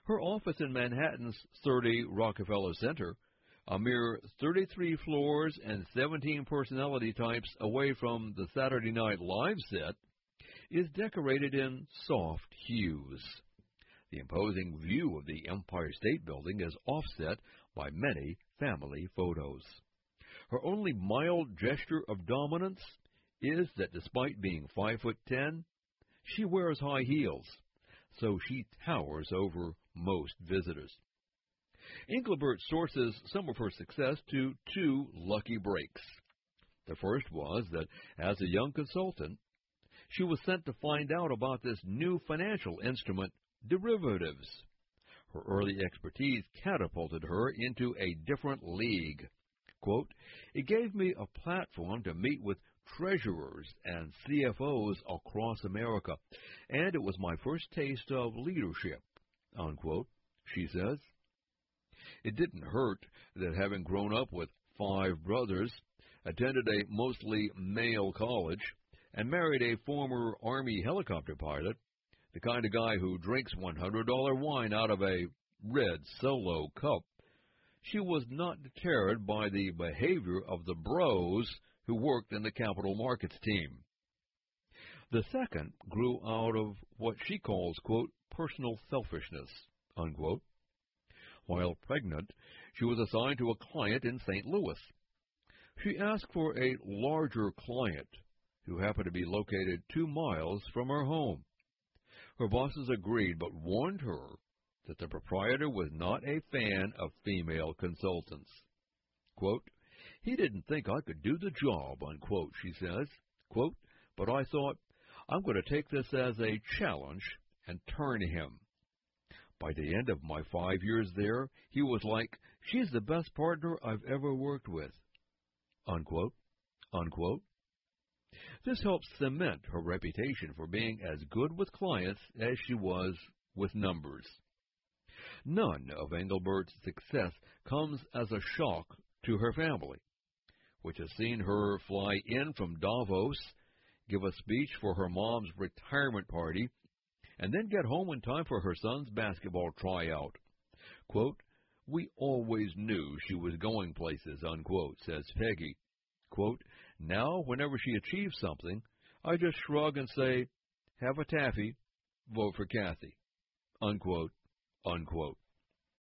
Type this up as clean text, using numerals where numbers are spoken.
Her office in Manhattan's 30 Rockefeller Center, a mere 33 floors and 17 personality types away from the Saturday Night Live set, is decorated in soft hues. The imposing view of the Empire State Building is offset by many family photos. Her only mild gesture of dominance is that despite being 5'10", she wears high heels, so she towers over most visitors. Engelbert sources some of her success to two lucky breaks. The first was that, as a young consultant, she was sent to find out about this new financial instrument, derivatives. Her early expertise catapulted her into a different league. Quote, "It gave me a platform to meet with treasurers and CFOs across America, and it was my first taste of leadership," unquote, she says. It didn't hurt that, having grown up with 5 brothers, attended a mostly male college, and married a former Army helicopter pilot, the kind of guy who drinks $100 wine out of a red Solo cup, she was not deterred by the behavior of the bros who worked in the capital markets team. The second grew out of what she calls, quote, "personal selfishness," unquote. While pregnant, she was assigned to a client in St. Louis. She asked for a larger client who happened to be located 2 miles from her home. Her bosses agreed, but warned her that the proprietor was not a fan of female consultants. Quote, "He didn't think I could do the job," unquote, she says. Quote, "But I thought, I'm going to take this as a challenge and turn him. By the end of my 5 years there, he was like, 'She's the best partner I've ever worked with,'" unquote, unquote. This helped cement her reputation for being as good with clients as she was with numbers. None of Engelbert's success comes as a shock to her family, which has seen her fly in from Davos, give a speech for her mom's retirement party, and then get home in time for her son's basketball tryout. Quote, "We always knew she was going places," unquote, says Peggy. Quote, "Now, whenever she achieves something, I just shrug and say, 'Have a taffy, vote for Kathy,'" unquote, unquote.